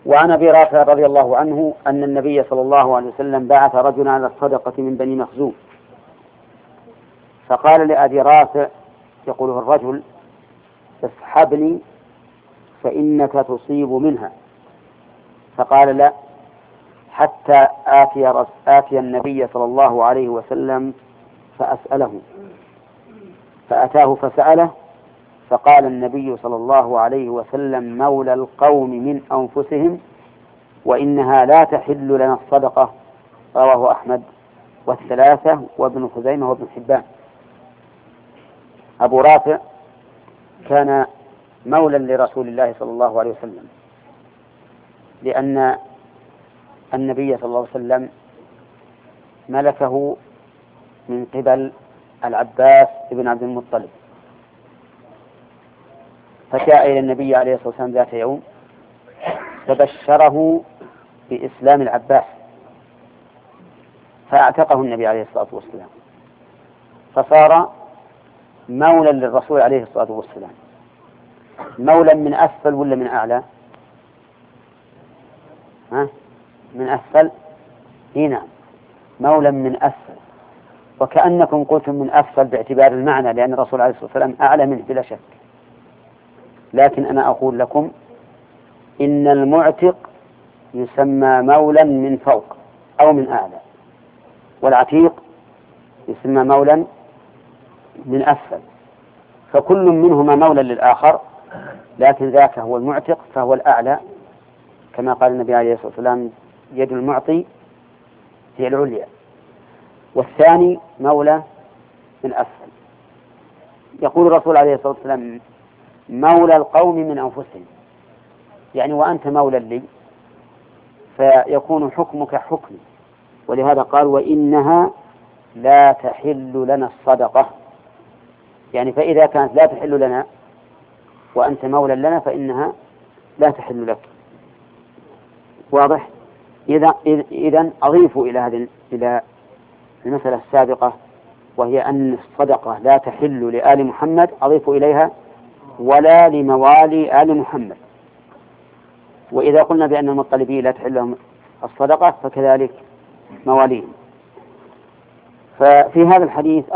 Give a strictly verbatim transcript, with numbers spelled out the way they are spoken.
وعن أبي رافع رضي الله عنه أن النبي صلى الله عليه وسلم بعث رجلا على الصدقة من بني مخزوم، فقال لأبي رافع يقوله الرجل: اسحبني فإنك تصيب منها. فقال: لا، حتى آتي, آتي النبي صلى الله عليه وسلم فأسأله. فأتاه فسأله، فقال النبي صلى الله عليه وسلم: مولى القوم من أنفسهم، وإنها لا تحل لنا الصدقة. رواه أحمد والثلاثة وابن خزيمة وابن حبان. أبو رافع كان مولى لرسول الله صلى الله عليه وسلم، لأن النبي صلى الله عليه وسلم ملكه من قبل العباس بن عبد المطلب، فجاء إلى النبي عليه الصلاة والسلام ذات يوم فبشره بإسلام العباس، فاعتقه النبي عليه الصلاة والسلام، فصار مولا للرسول عليه الصلاة والسلام. مولا من أسفل ولا من أعلى؟ ها؟ من أسفل. هنا مولا من أسفل، وكأنكم قلتم من أسفل باعتبار المعنى، لأن الرسول عليه الصلاة والسلام أعلى منه بلا شك. لكن أنا أقول لكم إن المعتق يسمى مولا من فوق أو من أعلى، والعتيق يسمى مولا من أسفل، فكل منهما مولا للآخر، لكن ذاك هو المعتق فهو الأعلى، كما قال النبي عليه الصلاة والسلام: يد المعطي هي العليا. والثاني مولى من أسفل. يقول الرسول عليه الصلاة والسلام: مولى القوم من أنفسهم، يعني وأنت مولى لي، فيكون حكمك حكمي. ولهذا قال: وإنها لا تحل لنا الصدقة، يعني فإذا كانت لا تحل لنا وأنت مولى لنا فإنها لا تحل لك. واضح؟ إذا إذن أضيف إلى هذه إلى المسألة السابقة، وهي أن الصدقة لا تحل لآل محمد، أضيف إليها ولا لموالي آل محمد. وإذا قلنا بأن المطلبين لا تحل لهم الصدقة فكذلك مواليهم. ففي هذا الحديث